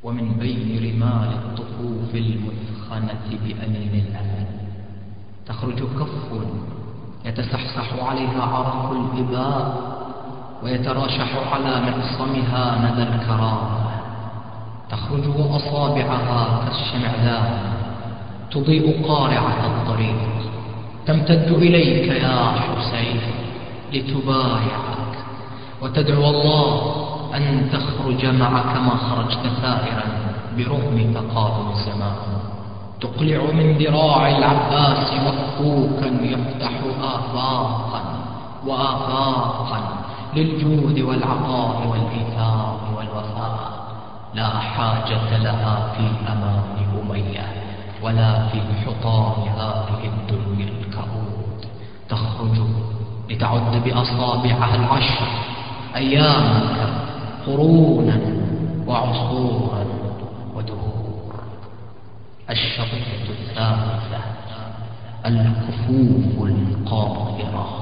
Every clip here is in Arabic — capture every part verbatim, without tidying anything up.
ومن بين رمال الطفوف المثخنة بأنين الأمل تخرج كف يتسحسح عليها عرق الإباء ويتراشح على معصمها ندى الكرامة. تخرج وأصابعها كالشمعدان تضيء قارعة الطريق، تمتد إليك يا حسين لتبايعك وتدعو الله أن تخرج معك ما خرجت ثائرا برغم تقادم الزمان. تقلع من ذراع العباس مفكوكا يفتح آفاقا وآفاقا للجود والعطاء والإيثار والوفاء. لا حاجة لها في أمان أمية ولا في حطام هذه الدنيا الكؤود. تخرج لتعد بأصابعها العشر أيامك قرونا وعصورا ودهور. الشريط الثالثة الكفوف القاهرة.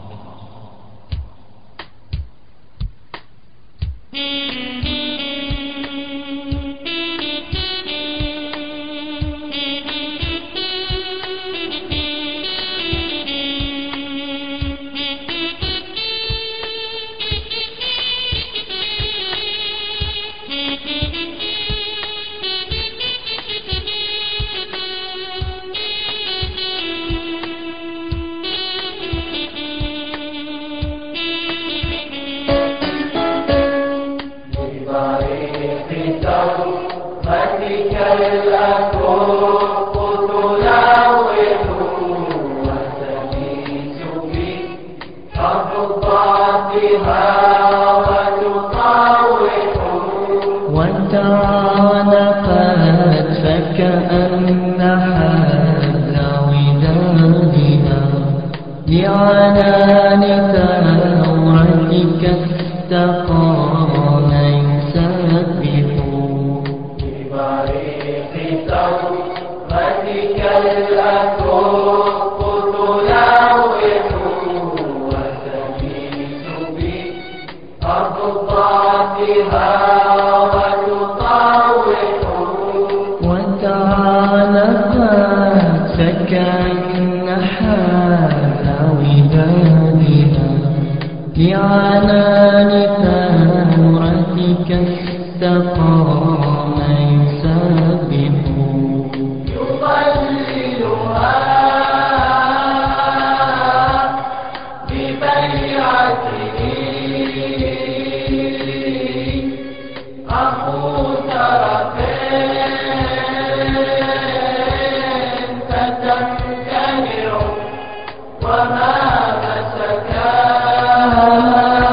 وتعانقت فكأنها لودادها لعنان ثورتك استقام يسبح ببريق ثورتك الأكف تلوح وتميز بأضدادها وتعانقت فكأنها لودادها لعنان ثورتك استقام يسبح يضللها ببيعته أخو ترفين تتمتنع وما مسكاها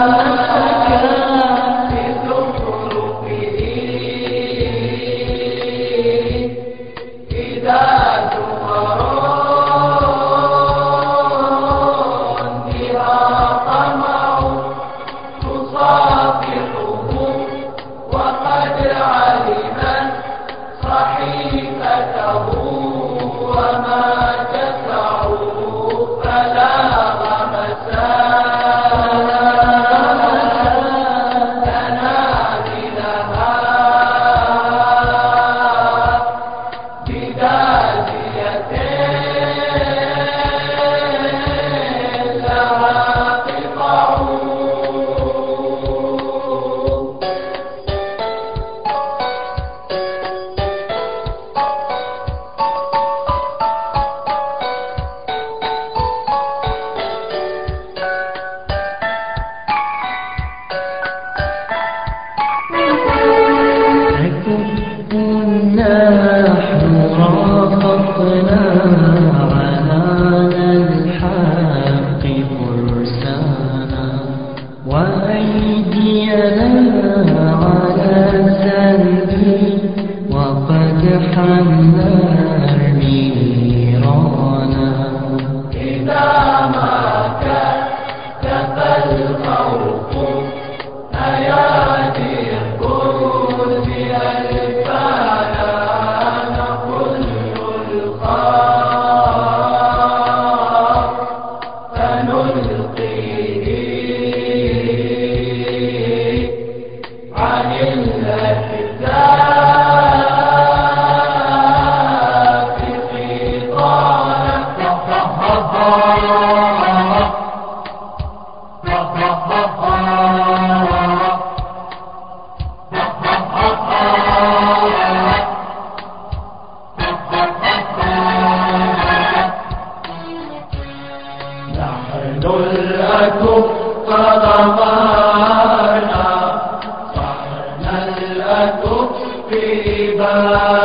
طيبا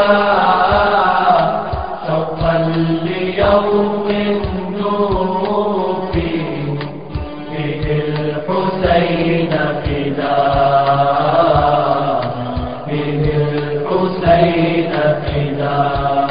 شوقا ليوم نوفي فيه الحسين فداء فيه الحسين فداء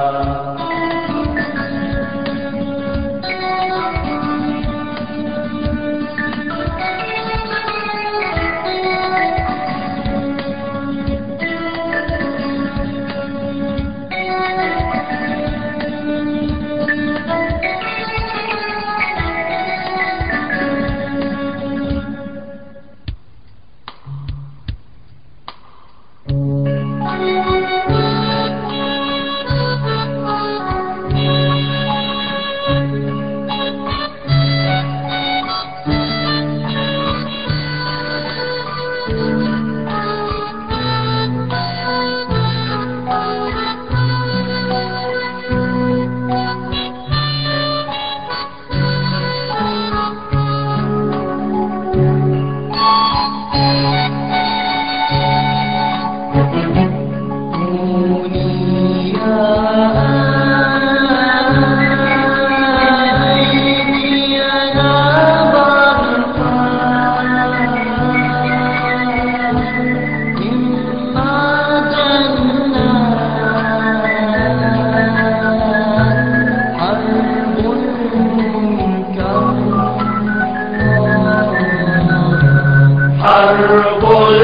حرب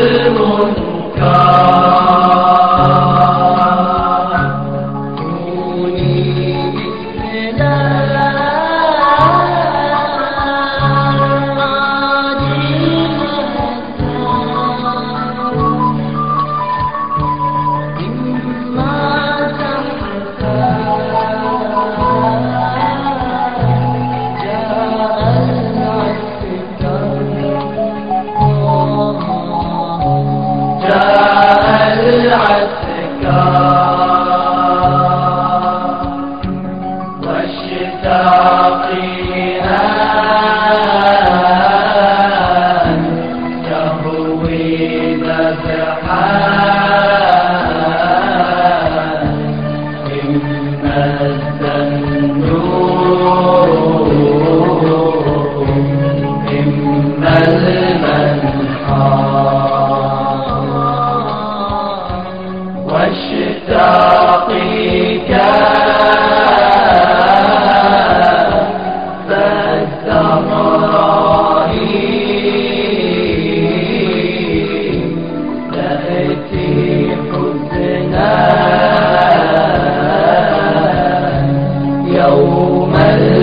يوم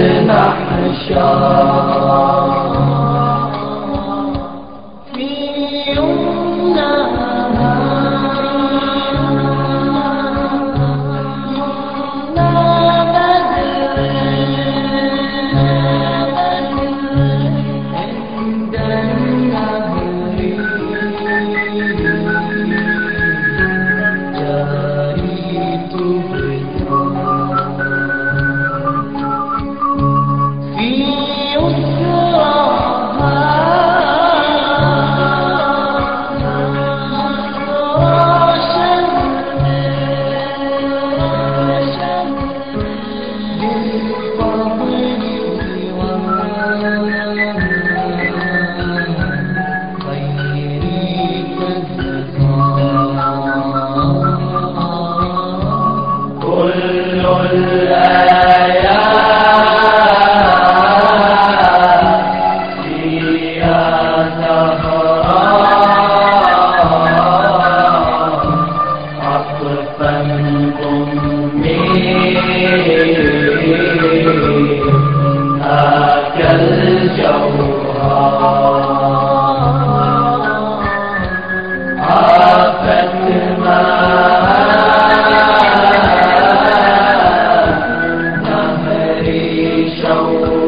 المحشر في يمناها يمنى بدر عند النهر جاريت شوقا